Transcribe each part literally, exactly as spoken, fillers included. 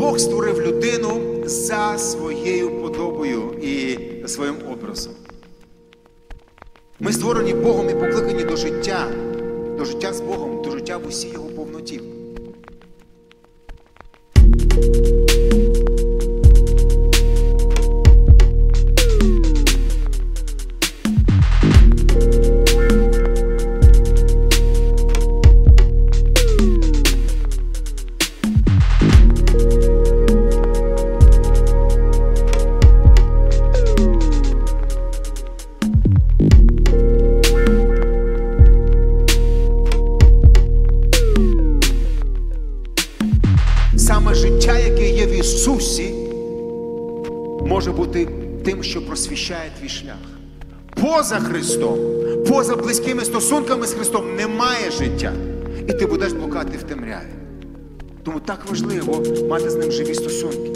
Бог створив людину за своєю подобою і за своїм образом. Ми створені Богом і покликані до життя, до життя з Богом, до життя в усій Його повноті. Саме життя, яке є в Ісусі, може бути тим, що просвіщає твій шлях. Поза Христом, поза близькими стосунками з Христом немає життя. І ти будеш блукати в темряві. Тому так важливо мати з ним живі стосунки.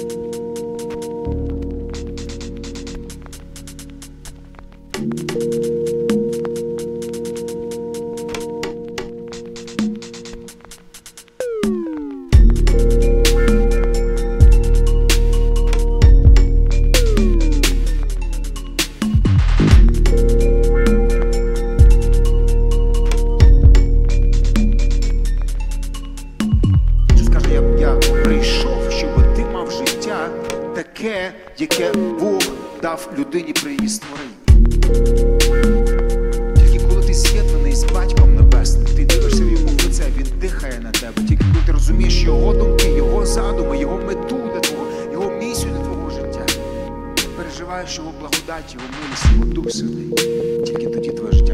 Таке, яке Бог дав людині при її створенні. Тільки коли ти з'єднаний з Батьком Небесним, ти дивишся в Йому в лице, Він дихає на тебе. Тільки коли ти розумієш Його думки, Його задуми, Його мету для твого, Його місію для твого життя, переживаєш Його благодать, Його милість, Його Дух Святий. Тільки тоді твоє життя